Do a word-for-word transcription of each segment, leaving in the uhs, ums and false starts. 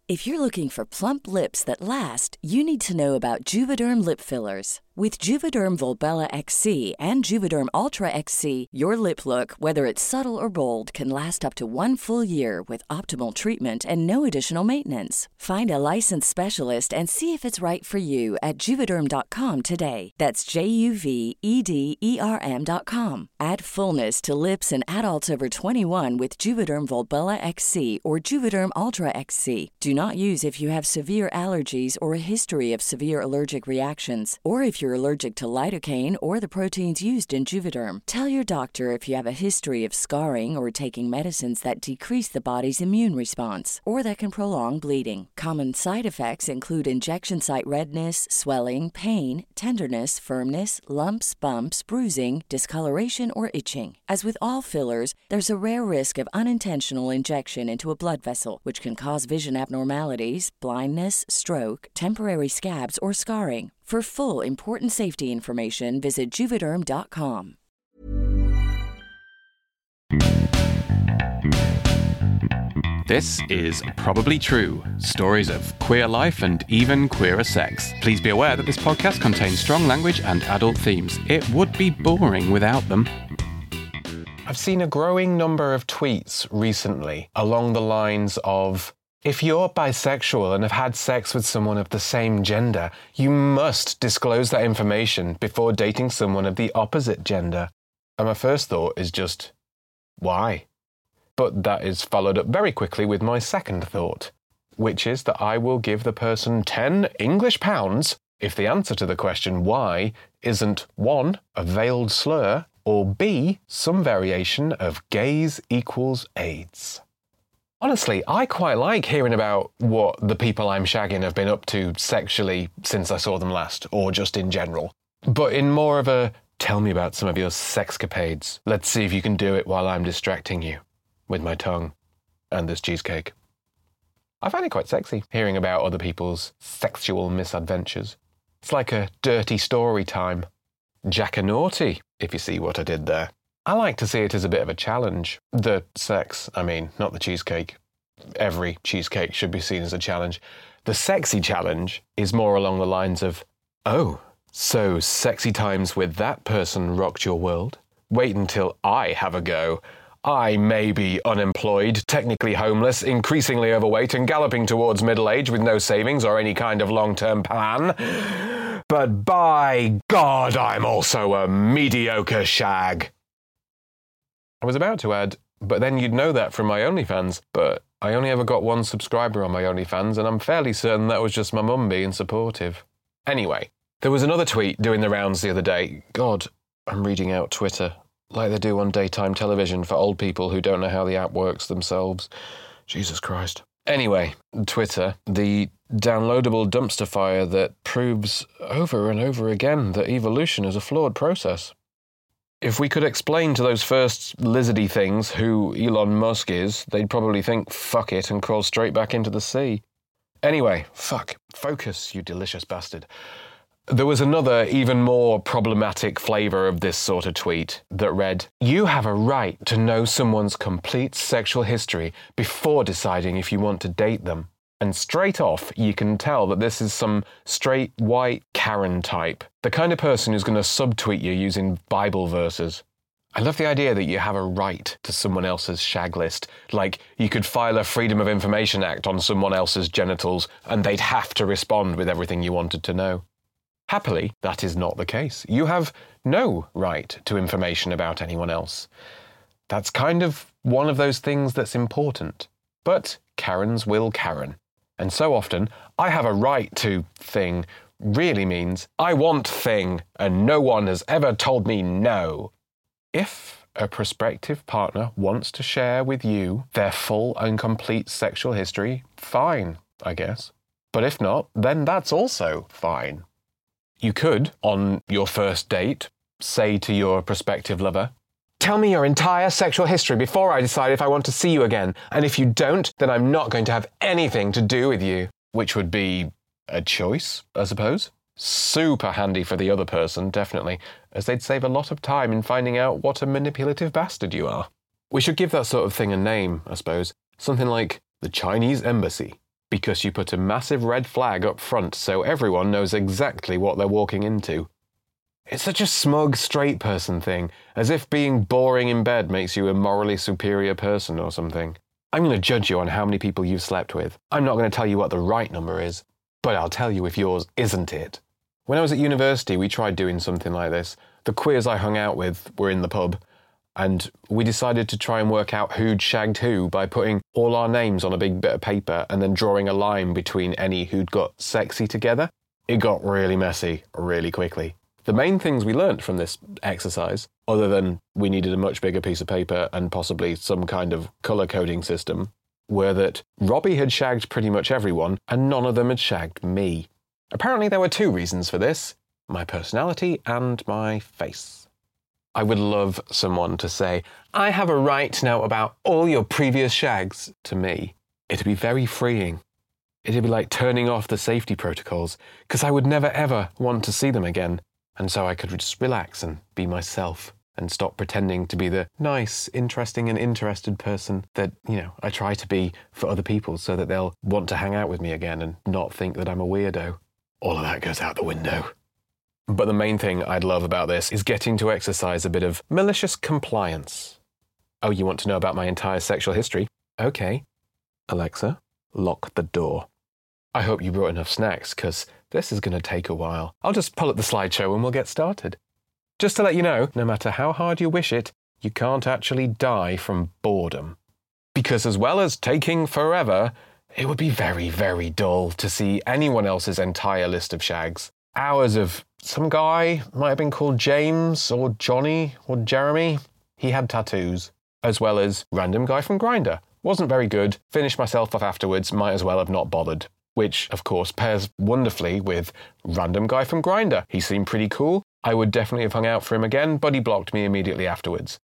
If you're looking for plump lips that last, you need to know about Juvederm lip fillers. With Juvederm Volbella X C and Juvederm Ultra X C, your lip look, whether it's subtle or bold, can last up to one full year with optimal treatment and no additional maintenance. Find a licensed specialist and see if it's right for you at Juvederm dot com today. That's J U V E D E R M dot com. Add fullness to lips in adults over twenty-one with Juvederm Volbella X C or Juvederm Ultra X C. Do not use if you have severe allergies or a history of severe allergic reactions, or if you're allergic to lidocaine or the proteins used in Juvederm. Tell your doctor if you have a history of scarring or taking medicines that decrease the body's immune response or that can prolong bleeding. Common side effects include injection site redness, swelling, pain, tenderness, firmness, lumps, bumps, bruising, discoloration, or itching. As with all fillers, there's a rare risk of unintentional injection into a blood vessel, which can cause vision abnormalities, blindness, stroke, temporary scabs, or scarring. For full, important safety information, visit Juvederm dot com. This is Probably True, stories of queer life and even queerer sex. Please be aware that this podcast contains strong language and adult themes. It would be boring without them. I've seen a growing number of tweets recently along the lines of, if you're bisexual and have had sex with someone of the same gender, you must disclose that information before dating someone of the opposite gender. And my first thought is just, why? But that is followed up very quickly with my second thought, which is that I will give the person ten English pounds if the answer to the question why isn't one, a veiled slur, or B, some variation of gays equals AIDS. Honestly, I quite like hearing about what the people I'm shagging have been up to sexually since I saw them last, or just in general. But in more of a, tell me about some of your sexcapades. Let's see if you can do it while I'm distracting you with my tongue and this cheesecake. I find it quite sexy, hearing about other people's sexual misadventures. It's like a dirty story time. Jack-a-naughty, if you see what I did there. I like to see it as a bit of a challenge. The sex, I mean, not the cheesecake. Every cheesecake should be seen as a challenge. The sexy challenge is more along the lines of, oh, so sexy times with that person rocked your world? Wait until I have a go. I may be unemployed, technically homeless, increasingly overweight, and galloping towards middle age with no savings or any kind of long-term plan. But by God, I'm also a mediocre shag. I was about to add, but then you'd know that from my OnlyFans, but I only ever got one subscriber on my OnlyFans, and I'm fairly certain that was just my mum being supportive. Anyway, there was another tweet doing the rounds the other day. God, I'm reading out Twitter, like they do on daytime television for old people who don't know how the app works themselves. Jesus Christ. Anyway, Twitter, the downloadable dumpster fire that proves over and over again that evolution is a flawed process. If we could explain to those first lizardy things who Elon Musk is, they'd probably think, fuck it, and crawl straight back into the sea. Anyway, fuck, focus, you delicious bastard. There was another, even more problematic flavour of this sort of tweet that read, you have a right to know someone's complete sexual history before deciding if you want to date them. And straight off, you can tell that this is some straight, white Karen type. The kind of person who's going to subtweet you using Bible verses. I love the idea that you have a right to someone else's shag list. Like, you could file a Freedom of Information Act on someone else's genitals, and they'd have to respond with everything you wanted to know. Happily, that is not the case. You have no right to information about anyone else. That's kind of one of those things that's important. But Karens will Karen. And so often, I have a right to thing really means I want thing, and no one has ever told me no. If a prospective partner wants to share with you their full and complete sexual history, fine, I guess. But if not, then that's also fine. You could, on your first date, say to your prospective lover, tell me your entire sexual history before I decide if I want to see you again. And if you don't, then I'm not going to have anything to do with you. Which would be a choice, I suppose. Super handy for the other person, definitely, as they'd save a lot of time in finding out what a manipulative bastard you are. We should give that sort of thing a name, I suppose. Something like the Chinese Embassy. because you put a massive red flag up front so everyone knows exactly what they're walking into. It's such a smug straight person thing, as if being boring in bed makes you a morally superior person or something. I'm going to judge you on how many people you've slept with. I'm not going to tell you what the right number is, but I'll tell you if yours isn't it. When I was at university, we tried doing something like this. The queers I hung out with were in the pub, and we decided to try and work out who'd shagged who by putting all our names on a big bit of paper and then drawing a line between any who'd got sexy together. It got really messy really quickly. The main things we learnt from this exercise, other than we needed a much bigger piece of paper and possibly some kind of colour coding system, were that Robbie had shagged pretty much everyone and none of them had shagged me. Apparently there were two reasons for this: my personality and my face. I would love someone to say, "I have a right to know about all your previous shags," to me. It'd be very freeing. It'd be like turning off the safety protocols, because I would never ever want to see them again. And so I could just relax and be myself and stop pretending to be the nice, interesting and interested person that, you know, I try to be for other people so that they'll want to hang out with me again and not think that I'm a weirdo. All of that goes out the window. But the main thing I'd love about this is getting to exercise a bit of malicious compliance. Oh, you want to know about my entire sexual history? Okay. Alexa, lock the door. I hope you brought enough snacks, because this is going to take a while. I'll just pull up the slideshow and we'll get started. Just to let you know, no matter how hard you wish it, you can't actually die from boredom. Because as well as taking forever, it would be very, very dull to see anyone else's entire list of shags. Hours of some guy, might have been called James or Johnny or Jeremy. He had tattoos. As well as random guy from Grindr. Wasn't very good, finished myself off afterwards, might as well have not bothered. Which, of course, pairs wonderfully with random guy from Grindr. He seemed pretty cool. I would definitely have hung out for him again, but he blocked me immediately afterwards.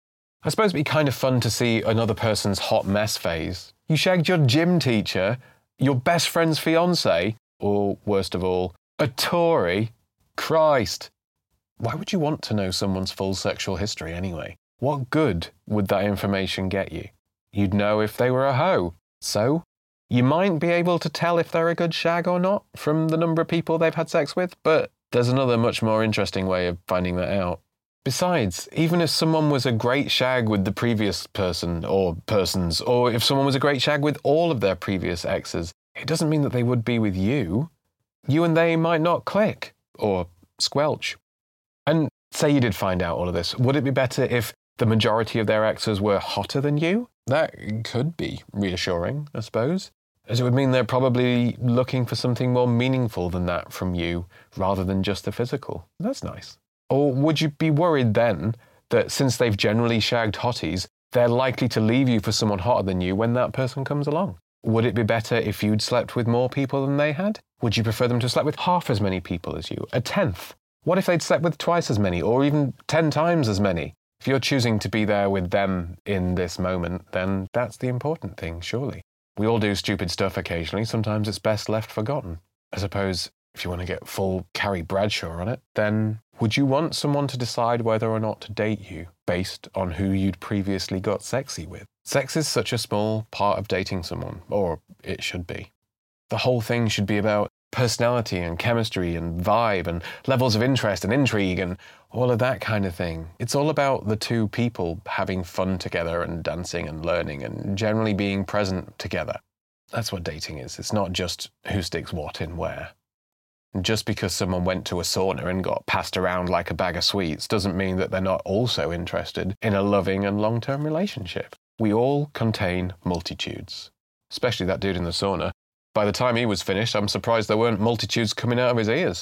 I suppose it'd be kind of fun to see another person's hot mess phase. You shagged your gym teacher, your best friend's fiancé, or, worst of all, a Tory. Christ. Why would you want to know someone's full sexual history anyway? What good would that information get you? You'd know if they were a hoe. So, you might be able to tell if they're a good shag or not from the number of people they've had sex with, but there's another much more interesting way of finding that out. Besides, even if someone was a great shag with the previous person or persons, or if someone was a great shag with all of their previous exes, it doesn't mean that they would be with you. You and they might not click, or squelch. And say you did find out all of this, would it be better if the majority of their exes were hotter than you? That could be reassuring, I suppose, as it would mean they're probably looking for something more meaningful than that from you, rather than just the physical. That's nice. Or would you be worried then that since they've generally shagged hotties, they're likely to leave you for someone hotter than you when that person comes along? Would it be better if you'd slept with more people than they had? Would you prefer them to sleep with half as many people as you? A tenth? What if they'd slept with twice as many, or even ten times as many? If you're choosing to be there with them in this moment, then that's the important thing, surely. We all do stupid stuff occasionally. Sometimes it's best left forgotten. I suppose if you want to get full Carrie Bradshaw on it, then would you want someone to decide whether or not to date you based on who you'd previously got sexy with? Sex is such a small part of dating someone, or it should be. The whole thing should be about personality and chemistry and vibe and levels of interest and intrigue and all of that kind of thing. It's all about the two people having fun together and dancing and learning and generally being present together. That's what dating is. It's not just who sticks what in where. And just because someone went to a sauna and got passed around like a bag of sweets doesn't mean that they're not also interested in a loving and long-term relationship. We all contain multitudes, especially that dude in the sauna. By the time he was finished, I'm surprised there weren't multitudes coming out of his ears.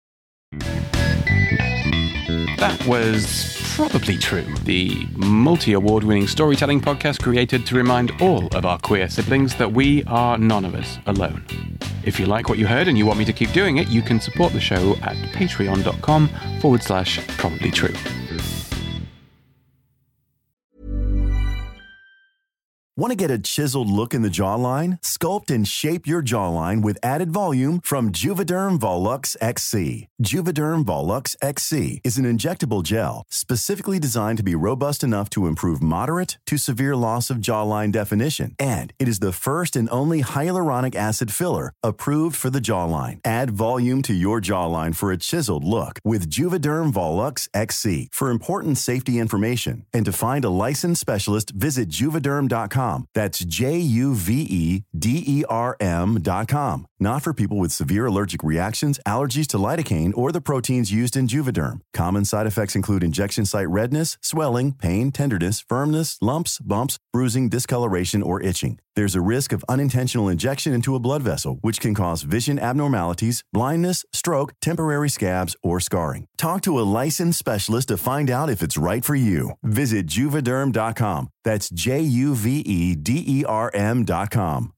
That was Probably True, the multi-award winning storytelling podcast created to remind all of our queer siblings that we are none of us alone. If you like what you heard and you want me to keep doing it, you can support the show at patreon.com forward slash probably true. Want to get a chiseled look in the jawline? Sculpt and shape your jawline with added volume from Juvederm Volux X C. Juvederm Volux X C is an injectable gel specifically designed to be robust enough to improve moderate to severe loss of jawline definition. And it is the first and only hyaluronic acid filler approved for the jawline. Add volume to your jawline for a chiseled look with Juvederm Volux X C. For important safety information and to find a licensed specialist, visit juvederm dot com. That's J U V E D E R M dot com. Not for people with severe allergic reactions, allergies to lidocaine, or the proteins used in Juvederm. Common side effects include injection site redness, swelling, pain, tenderness, firmness, lumps, bumps, bruising, discoloration, or itching. There's a risk of unintentional injection into a blood vessel, which can cause vision abnormalities, blindness, stroke, temporary scabs, or scarring. Talk to a licensed specialist to find out if it's right for you. Visit juvederm dot com. That's J U V E D E R M dot com.